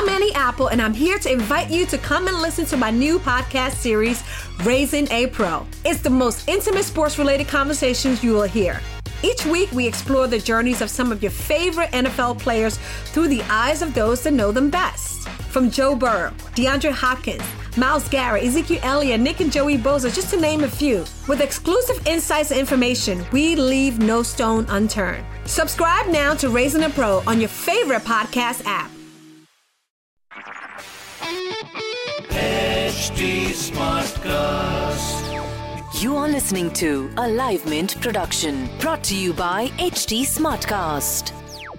I'm Annie Apple, and I'm here to invite you to come and listen to my new podcast series, Raising a Pro. It's the most intimate sports-related conversations you will hear. Each week, we explore the journeys of some of your favorite NFL players through the eyes of those that know them best. From Joe Burrow, DeAndre Hopkins, Myles Garrett, Ezekiel Elliott, Nick and Joey Bosa, just to name a few. With exclusive insights and information, we leave no stone unturned. Subscribe now to Raising a Pro on your favorite podcast app. HD Smartcast. You are listening to a Live Mint production brought to you by HD Smartcast.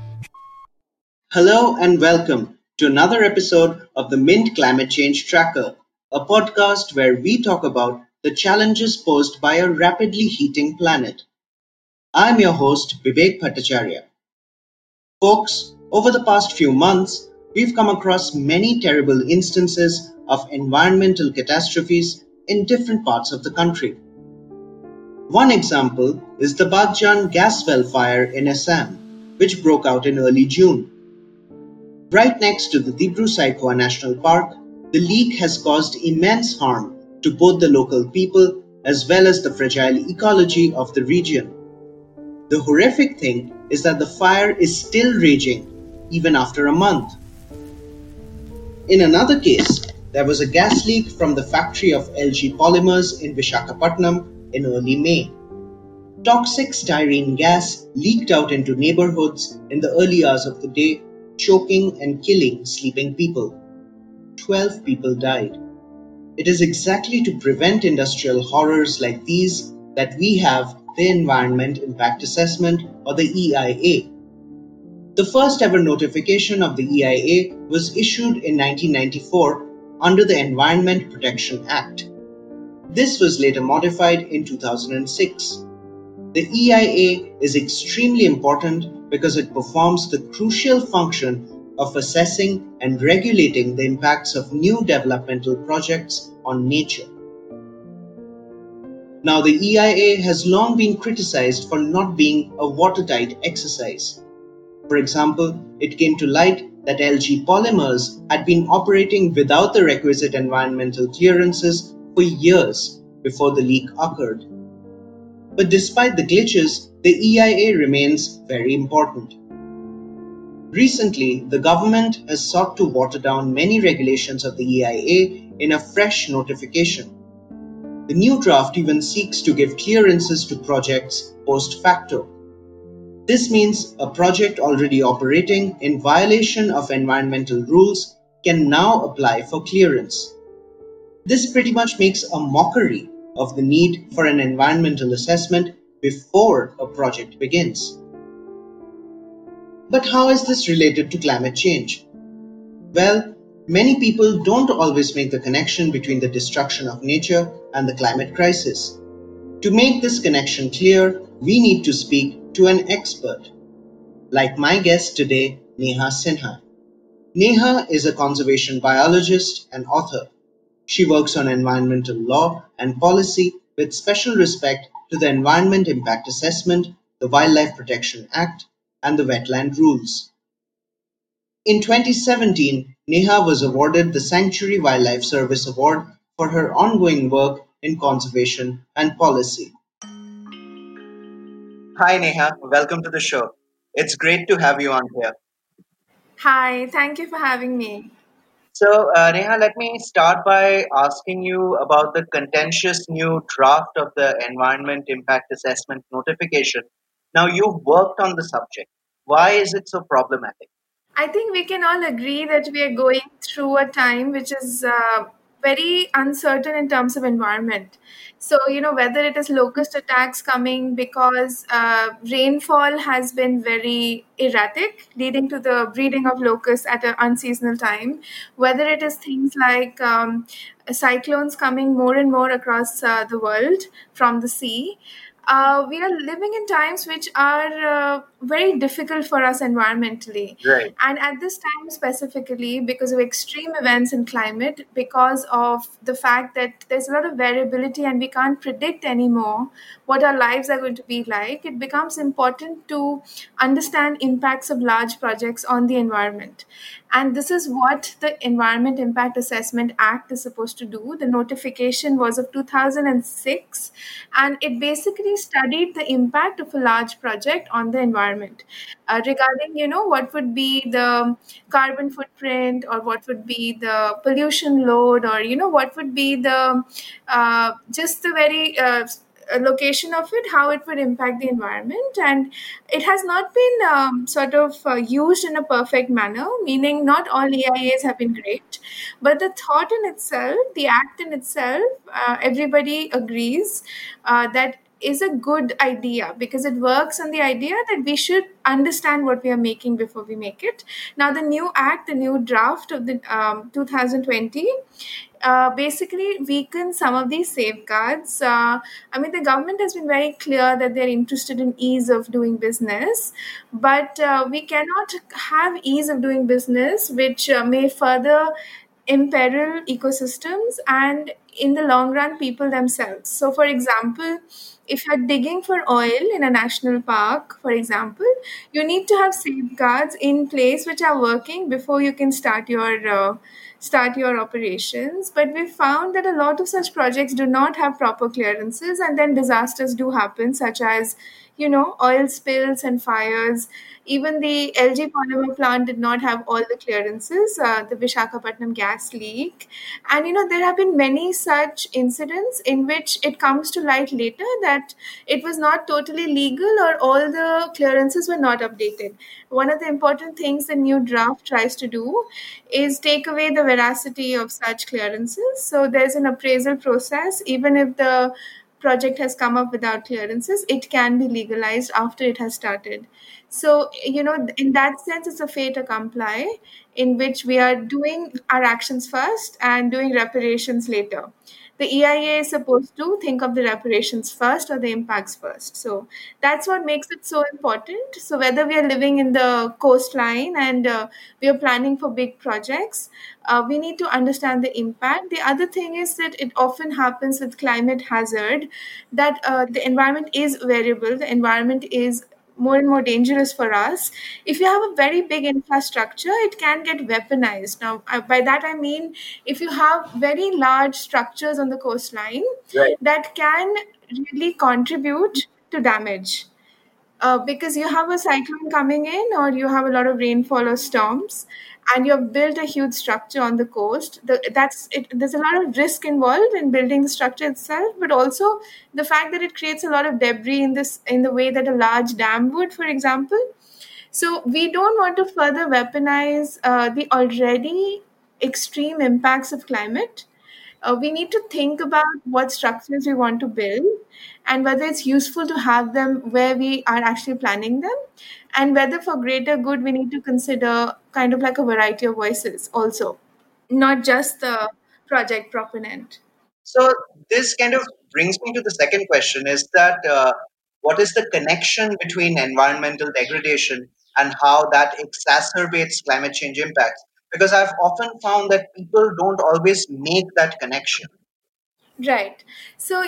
Hello and welcome to another episode of the Mint Climate Change Tracker, a podcast where we talk about the challenges posed by a rapidly heating planet. I'm your host, Vivek Bhattacharya. Folks, over the past few months, we've come across many terrible instances of environmental catastrophes in different parts of the country. One example is the Bagjan gas well fire in Assam, which broke out in early June. Right next to the Dibru-Saikhowa National Park, the leak has caused immense harm to both the local people as well as the fragile ecology of the region. The horrific thing is that the fire is still raging even after a month. In another case, there was a gas leak from the factory of LG Polymers in Visakhapatnam in early May. Toxic styrene gas leaked out into neighborhoods in the early hours of the day, choking and killing sleeping people. 12 people died. It is exactly to prevent industrial horrors like these that we have the Environment Impact Assessment, or the EIA. The first ever notification of the EIA was issued in 1994 under the Environment Protection Act. This was later modified in 2006. The EIA is extremely important because it performs the crucial function of assessing and regulating the impacts of new developmental projects on nature. Now, the EIA has long been criticized for not being a watertight exercise. For example, it came to light that LG Polymers had been operating without the requisite environmental clearances for years before the leak occurred. But despite the glitches, the EIA remains very important. Recently, the government has sought to water down many regulations of the EIA in a fresh notification. The new draft even seeks to give clearances to projects post facto. This means a project already operating in violation of environmental rules can now apply for clearance. This pretty much makes a mockery of the need for an environmental assessment before a project begins. But how is this related to climate change? Well, many people don't always make the connection between the destruction of nature and the climate crisis. To make this connection clear, we need to speak to an expert, like my guest today, Neha Sinha. Neha is a conservation biologist and author. She works on environmental law and policy with special respect to the Environment Impact Assessment, the Wildlife Protection Act, and the wetland rules. In 2017, Neha was awarded the Sanctuary Wildlife Service Award for her ongoing work in conservation and policy. Hi Neha, welcome to the show. It's great to have you on here. Hi, thank you for having me. So, Neha, let me start by asking you about the contentious new draft of the Environment Impact Assessment notification. Now, you've worked on the subject. Why is it so problematic? I think we can all agree that we are going through a time which is very uncertain in terms of environment. So, whether it is locust attacks coming because rainfall has been very erratic, leading to the breeding of locusts at an unseasonal time, whether it is things like cyclones coming more and more across the world from the sea, we are living in times which are very difficult for us environmentally. Right. And at this time specifically, because of extreme events in climate, because of the fact that there's a lot of variability and we can't predict anymore what our lives are going to be like, it becomes important to understand impacts of large projects on the environment. And this is what the Environment Impact Assessment Act is supposed to do. The notification was of 2006, and it basically studied the impact of a large project on the environment, regarding, what would be the carbon footprint, or what would be the pollution load, or what would be the just the very location of it, how it would impact the environment. And it has not been sort of used in a perfect manner, meaning not all EIAs have been great, but the thought in itself, the act in itself, everybody agrees that is a good idea, because it works on the idea that we should understand what we are making before we make it. Now, the new act, the new draft of the 2020, basically weaken some of these safeguards. I mean, the government has been very clear that they're interested in ease of doing business, but we cannot have ease of doing business which may further imperil ecosystems and, in the long run, people themselves. So, for example, if you're digging for oil in a national park, for example, you need to have safeguards in place which are working before you can start your operations. But we found that a lot of such projects do not have proper clearances, and then disasters do happen, such as, oil spills and fires. Even the LG polymer plant did not have all the clearances, the Vishakhapatnam gas leak. And, there have been many such incidents in which it comes to light later that it was not totally legal, or all the clearances were not updated. One of the important things the new draft tries to do is take away the veracity of such clearances. So there's an appraisal process. Even if the project has come up without clearances, it can be legalized after it has started. So, in that sense, it's a fait accompli, in which we are doing our actions first and doing reparations later. The EIA is supposed to think of the reparations first, or the impacts first. So that's what makes it so important. So whether we are living in the coastline and we are planning for big projects, we need to understand the impact. The other thing is that it often happens with climate hazard, that the environment is variable, the environment is more and more dangerous for us. If you have a very big infrastructure, it can get weaponized. Now, by that I mean, if you have very large structures on the coastline, Right. that can really contribute to damage. Because you have a cyclone coming in, or you have a lot of rainfall or storms, and you've built a huge structure on the coast. That's it. There's a lot of risk involved in building the structure itself, but also the fact that it creates a lot of debris in the way that a large dam would, for example. So we don't want to further weaponize the already extreme impacts of climate. We need to think about what structures we want to build, and whether it's useful to have them where we are actually planning them, and whether for greater good we need to consider kind of like a variety of voices also, not just the project proponent. So this kind of brings me to the second question: is that what is the connection between environmental degradation and how that exacerbates climate change impacts? Because I've often found that people don't always make that connection. Right. So,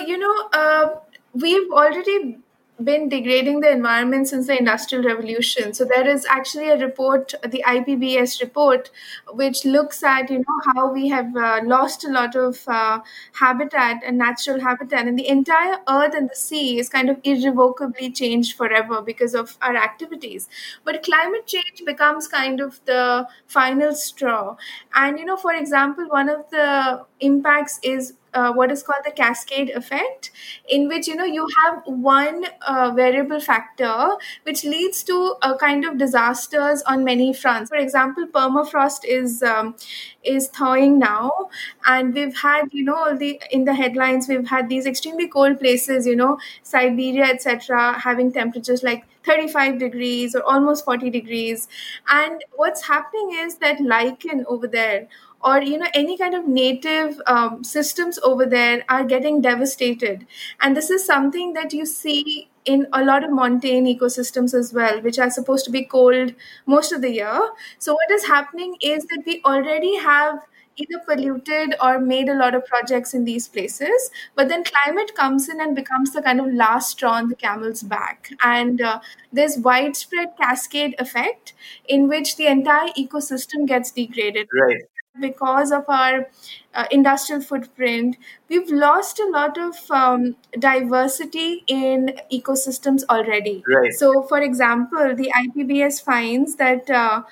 we've already been degrading the environment since the Industrial Revolution. So there is actually a report, the IPBES report, which looks at, how we have lost a lot of habitat and natural habitat, and the entire earth and the sea is kind of irrevocably changed forever because of our activities. But climate change becomes kind of the final straw. And, for example, one of the impacts is what is called the cascade effect, in which you have one variable factor which leads to a kind of disasters on many fronts. For example, permafrost is thawing now, and we've had in the headlines we've had these extremely cold places, Siberia, etc., having temperatures like 35 degrees or almost 40 degrees. And what's happening is that lichen over there, or any kind of native systems over there, are getting devastated. And this is something that you see in a lot of montane ecosystems as well, which are supposed to be cold most of the year. So what is happening is that we already have either polluted or made a lot of projects in these places, but then climate comes in and becomes the kind of last straw on the camel's back. And there's widespread cascade effect in which the entire ecosystem gets degraded. Right. Because of our industrial footprint, we've lost a lot of diversity in ecosystems already. Right. So, for example, the IPBS finds that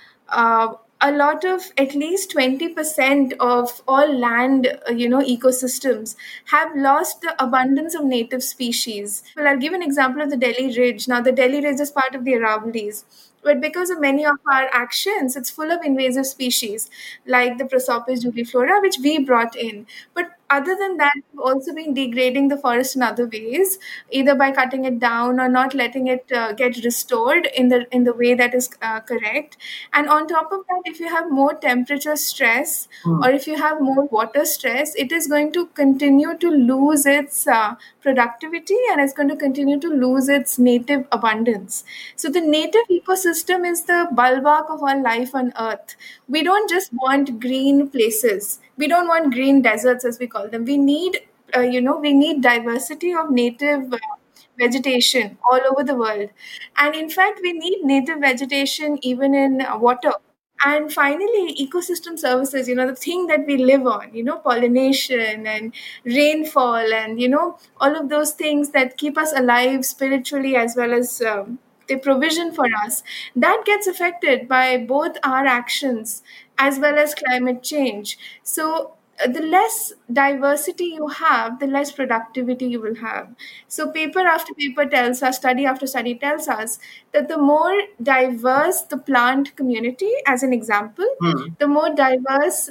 a lot of, at least 20% of all land, ecosystems have lost the abundance of native species. Well, I'll give an example of the Delhi Ridge. Now, the Delhi Ridge is part of the Aravallis. But because of many of our actions, it's full of invasive species like the Prosopis juliflora, which we brought in. But other than that, we've also been degrading the forest in other ways, either by cutting it down or not letting it get restored in the way that is correct. And on top of that, if you have more temperature stress or if you have more water stress, it is going to continue to lose its productivity, and it's going to continue to lose its native abundance. So the native ecosystem is the bulwark of our life on Earth. We don't just want green places. We don't want green deserts, as we call them. We need, we need diversity of native vegetation all over the world. And in fact, we need native vegetation even in water. And finally, ecosystem services, the thing that we live on, pollination and rainfall and, all of those things that keep us alive spiritually as well as the provision for us, that gets affected by both our actions as well as climate change. So the less diversity you have, the less productivity you will have. So paper after paper tells us, study after study tells us that the more diverse the plant community, as an example, the more diverse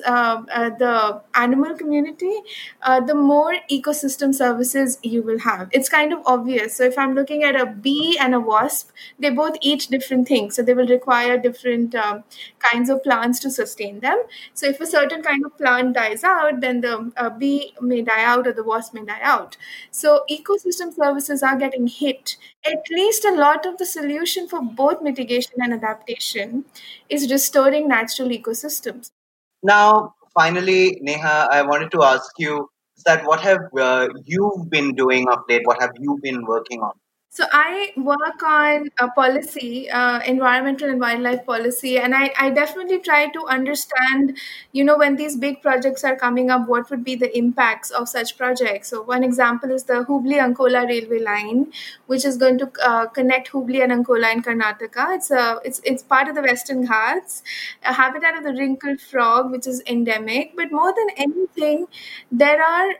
the animal community, the more ecosystem services you will have. It's kind of obvious. So if I'm looking at a bee and a wasp, they both eat different things. So they will require different kinds of plants to sustain them. So if a certain kind of plant dies out, then the bee may die out or the wasp may die out. So ecosystem services are getting hit. At least a lot of the solution for both mitigation and adaptation is restoring natural ecosystems. Now, finally, Neha, I wanted to ask you that what have you been doing of late? What have you been working on? So I work on a policy, environmental and wildlife policy, and I definitely try to understand, when these big projects are coming up, what would be the impacts of such projects. So one example is the Hubli-Ankola railway line, which is going to connect Hubli and Ankola in Karnataka. It's part of the Western Ghats, a habitat of the wrinkled frog, which is endemic. But more than anything, there are,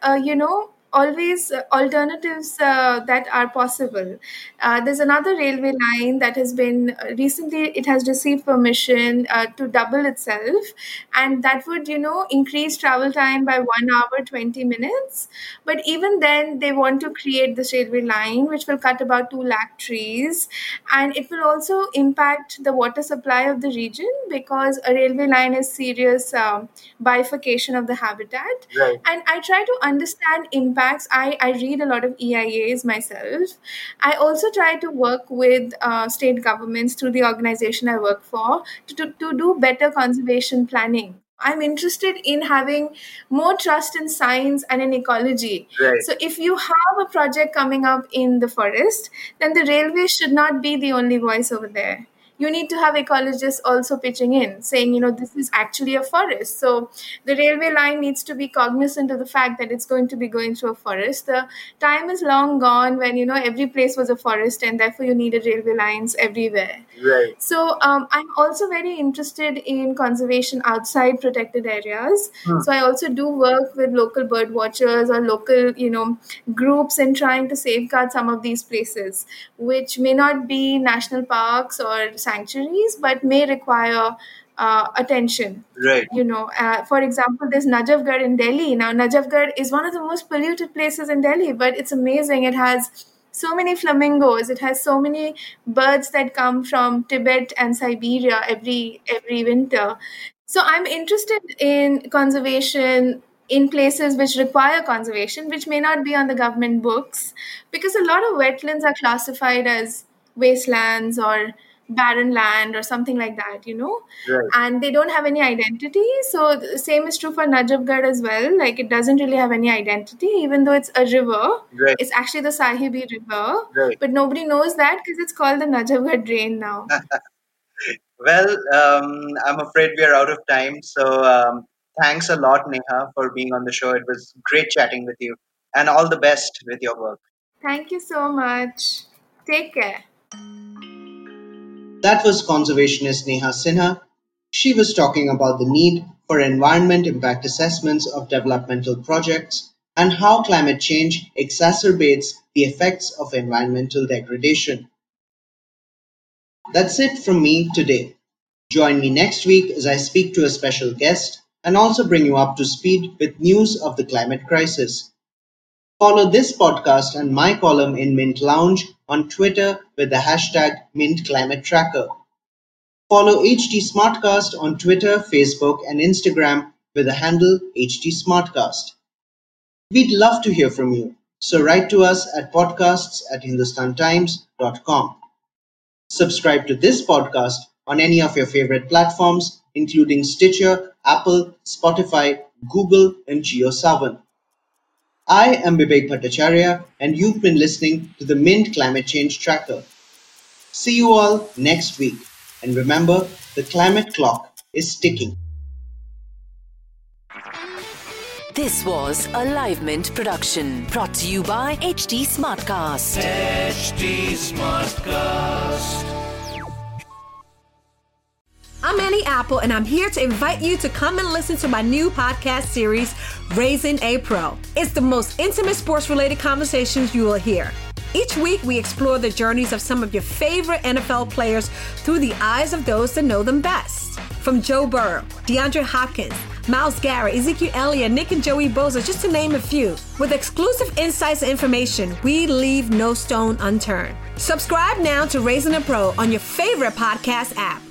always alternatives that are possible. There's another railway line that has been recently, it has received permission to double itself, and that would increase travel time by 1 hour 20 minutes. But even then, they want to create this railway line which will cut about 2 lakh trees, and it will also impact the water supply of the region, because a railway line is serious bifurcation of the habitat. Right. And I try to understand impacts. I read a lot of EIAs myself. I also try to work with state governments through the organization I work for to do better conservation planning. I'm interested in having more trust in science and in ecology. Right. So if you have a project coming up in the forest, then the railway should not be the only voice over there. You need to have ecologists also pitching in, saying, this is actually a forest. So the railway line needs to be cognizant of the fact that it's going to be going through a forest. The time is long gone when, every place was a forest, and therefore you needed railway lines everywhere. Right. So I'm also very interested in conservation outside protected areas. So I also do work with local bird watchers or local, groups in trying to safeguard some of these places, which may not be national parks or sanctuaries, but may require attention. Right. For example, there's Najafgarh in Delhi. Now, Najafgarh is one of the most polluted places in Delhi, but it's amazing. It has so many flamingos. It has so many birds that come from Tibet and Siberia every winter. So I'm interested in conservation in places which require conservation, which may not be on the government books, because a lot of wetlands are classified as wastelands or barren land or something like that, Right. and they don't have any identity. So the same is true for Najafgarh as well. Like, it doesn't really have any identity, even though it's a river. Right. It's actually the Sahibi River, Right. but nobody knows that because it's called the Najafgarh Drain now. Well, I'm afraid we are out of time. So thanks a lot, Neha, for being on the show. It was great chatting with you, and all the best with your work. Thank you so much. Take care. That was conservationist Neha Sinha. She was talking about the need for environment impact assessments of developmental projects and how climate change exacerbates the effects of environmental degradation. That's it from me today. Join me next week as I speak to a special guest and also bring you up to speed with news of the climate crisis. Follow this podcast and my column in Mint Lounge on Twitter with the hashtag MintClimateTracker. Follow HT Smartcast on Twitter, Facebook, and Instagram with the handle HT Smartcast. We'd love to hear from you, so write to us at podcasts@hindustantimes.com. Subscribe to this podcast on any of your favorite platforms, including Stitcher, Apple, Spotify, Google, and JioSaavn. I am Vivek Bhattacharya, and you've been listening to the Mint Climate Change Tracker. See you all next week. And remember, the climate clock is ticking. This was a Live Mint production brought to you by HT Smartcast. HT Smartcast. I'm Annie Apple, and I'm here to invite you to come and listen to my new podcast series, Raising a Pro. It's the most intimate sports-related conversations you will hear. Each week, we explore the journeys of some of your favorite NFL players through the eyes of those that know them best. From Joe Burrow, DeAndre Hopkins, Myles Garrett, Ezekiel Elliott, Nick and Joey Bosa, just to name a few. With exclusive insights and information, we leave no stone unturned. Subscribe now to Raising a Pro on your favorite podcast app.